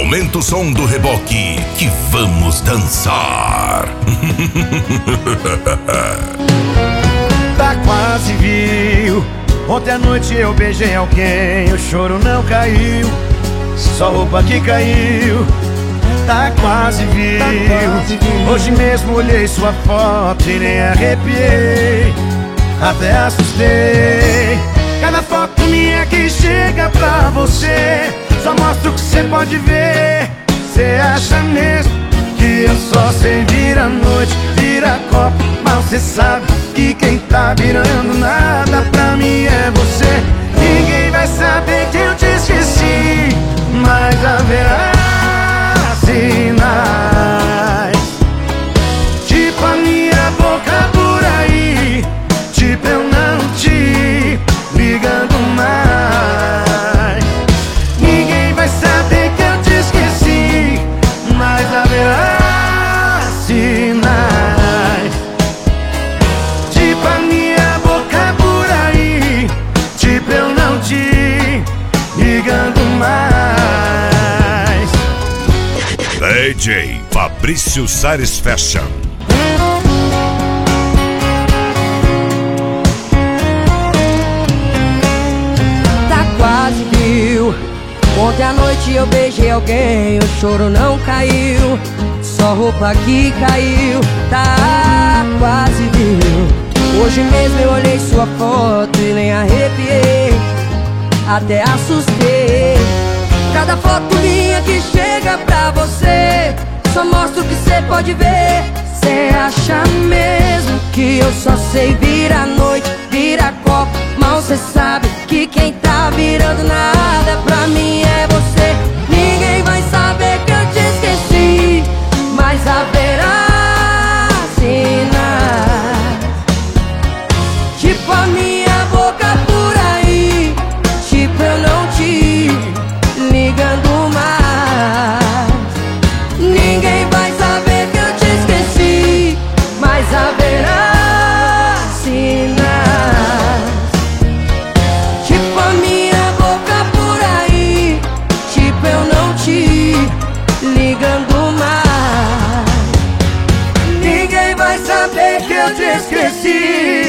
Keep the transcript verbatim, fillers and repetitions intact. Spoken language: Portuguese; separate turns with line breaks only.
Aumenta o som do reboque que vamos dançar.
Tá quase, viu? Ontem à noite eu beijei alguém, o choro não caiu, só roupa que caiu. Tá quase, viu? Hoje mesmo olhei sua foto e nem arrepiei, até assustei. Cada foto minha que chega pra você só mostra o que cê pode ver. Cê acha mesmo que eu só sei virar noite, virar copo, mas cê sabe que quem tá virando nada pra mim é você. Ninguém vai saber que eu te esqueci, mas haverá sinais, tipo a minha boca por aí, tipo eu não te ligando mais. Ninguém vai saber que eu te esqueci, mas haverá sinais, tipo a minha boca por aí, tipo eu não te ligando mais.
D J Fabrício Sares Fashion.
Tá quase, viu? Ontem à noite eu beijei alguém, o choro não caiu, só roupa que caiu. Tá quase, viu? Hoje mesmo eu olhei sua foto e nem arrepiei, até assustei. Cada foto minha que chega pra você só mostra o que cê pode ver. Cê acha mesmo que eu só sei virar noite, virar copo, mal cê sabe que quem tá virando nada pra mim é você. Ninguém vai saber que eu te esqueci, mas haverá sinais, tipo a minha boca por aí, tipo eu não te ligando mais. Ninguém vai saber que eu te esqueci, mas haverá sinais, tipo a minha boca por aí, tipo eu não te ligando mais.
Ninguém vai saber que eu te esqueci,